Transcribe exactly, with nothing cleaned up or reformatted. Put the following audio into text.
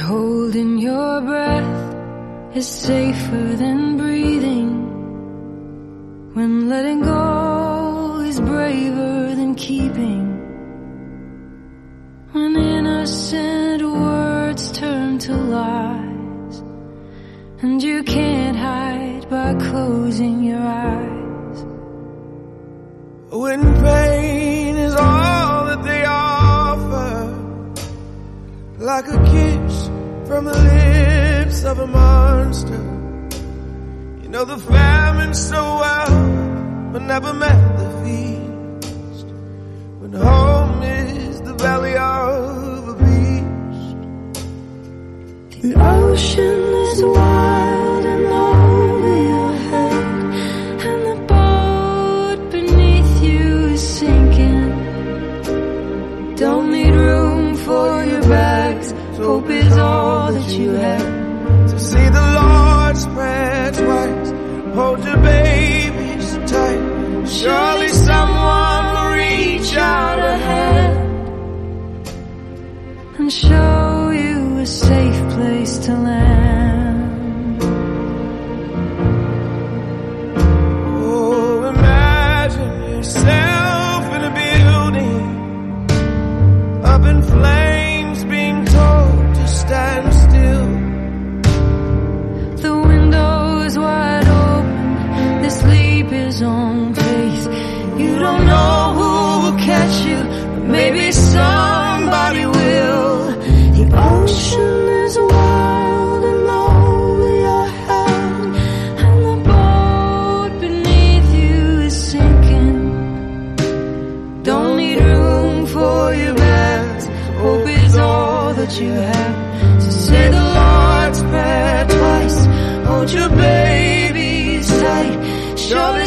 holding your breath is safer than breathing, when letting go is braver than keeping, when innocent words turn to lies, and you can't hide by closing your eyes. When pain is all that they offer, like a kiss from the lips of a monster. You know the famine so well, but never met the feast. When home is the belly of a beast. The ocean is wild and over your head, and the boat beneath you is sinking. Don't need room for your bags, hope is all that you have. To see the Lord spread twice, hold your babies tight. Surely someone will reach out a hand and show you a safe place to land. Oh, imagine yourself in a building, up in flames, being told to stand still. The window's wide open, the sleep is on faith. You don't know who will catch you, but maybe somebody will. The ocean is wild and over your head, and the boat beneath you is sinking. Don't need room for your bags, hope is all that you have. So say the Lord's Prayer twice, hold your babies tight. Surely